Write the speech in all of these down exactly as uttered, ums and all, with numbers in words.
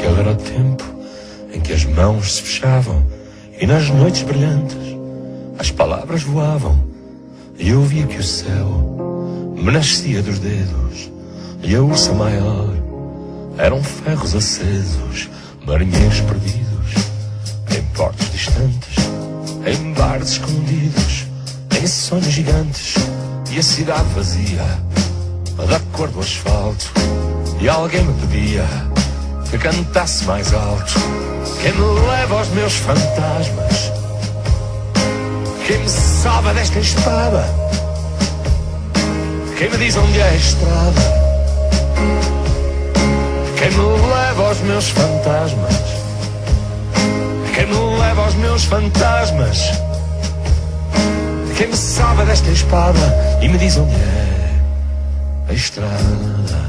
Aquele era o tempo em que as mãos se fechavam e nas noites brilhantes as palavras voavam. E eu via que o céu me nascia dos dedos e a ursa maior eram ferros acesos, marinheiros perdidos em portos distantes, em bares escondidos, em sonhos gigantes. E a cidade vazia, da cor do asfalto, e alguém me pedia que cantasse mais alto. Quem me leva aos meus fantasmas? Quem me salva desta espada? Quem me diz onde é a estrada? Quem me leva aos meus fantasmas? Quem me leva aos meus fantasmas? Quem me salva desta espada e me diz onde é a estrada?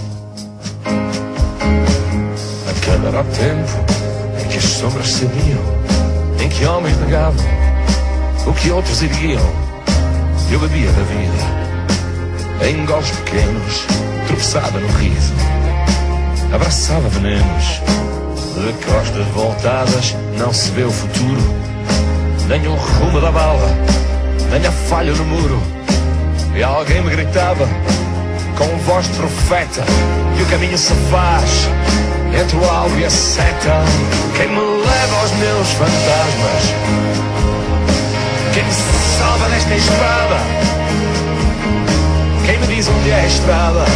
Aquele era o tempo em que as sombras sabiam, em que homens negavam o que outros erguiam. Eu bebia da vida em goles pequenos, tropeçava no riso, abraçava venenos. De costas voltadas não se vê o futuro, nem o rumo da bala, nem a falha no muro. E alguém me gritava com voz de profeta que o caminho se faz entre o alvo e a seta. Quem me leva aos meus fantasmas? Quem me salva desta espada? Quem me diz onde é a estrada?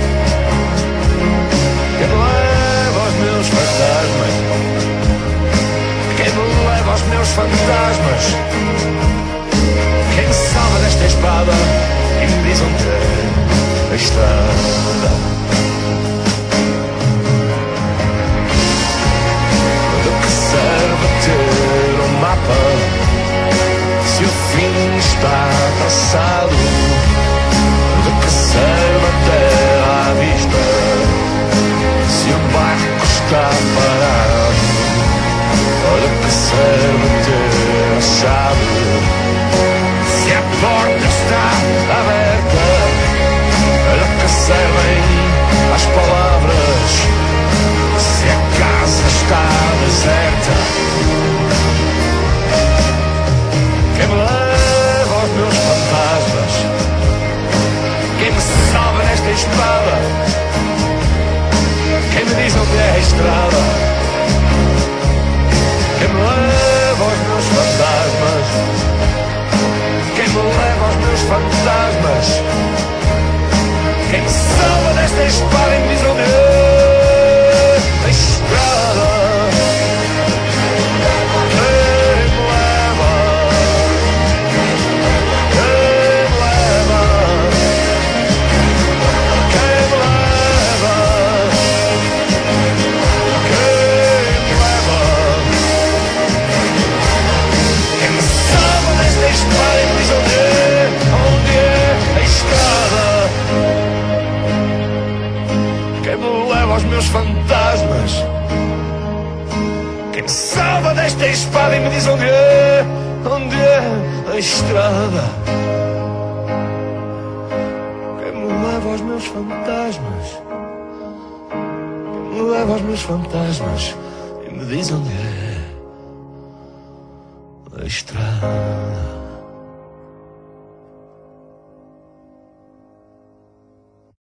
Quem me leva aos meus fantasmas? Quem me leva aos meus fantasmas? Quem me salva desta espada e me diz onde é a estrada? Do que serve ter um mapa se o fim está traçado? Do que serve a terra à vista se o barco está parado? Do que serve ter a chave se a porta está aberta? Do que servem as palavras se a casa está deserta? Quem me leva aos meus fantasmas? Quem me salva nesta espada? Quem me diz onde é a estrada? Quem me leva aos meus fantasmas? Quem me leva aos meus fantasmas? Quem me salva desta espada e me diz onde é a estrada? Aos meus fantasmas, quem me salva desta espada e me diz onde é, onde é a estrada? Quem me leva aos meus fantasmas? Quem me leva aos meus fantasmas e me diz onde é a estrada?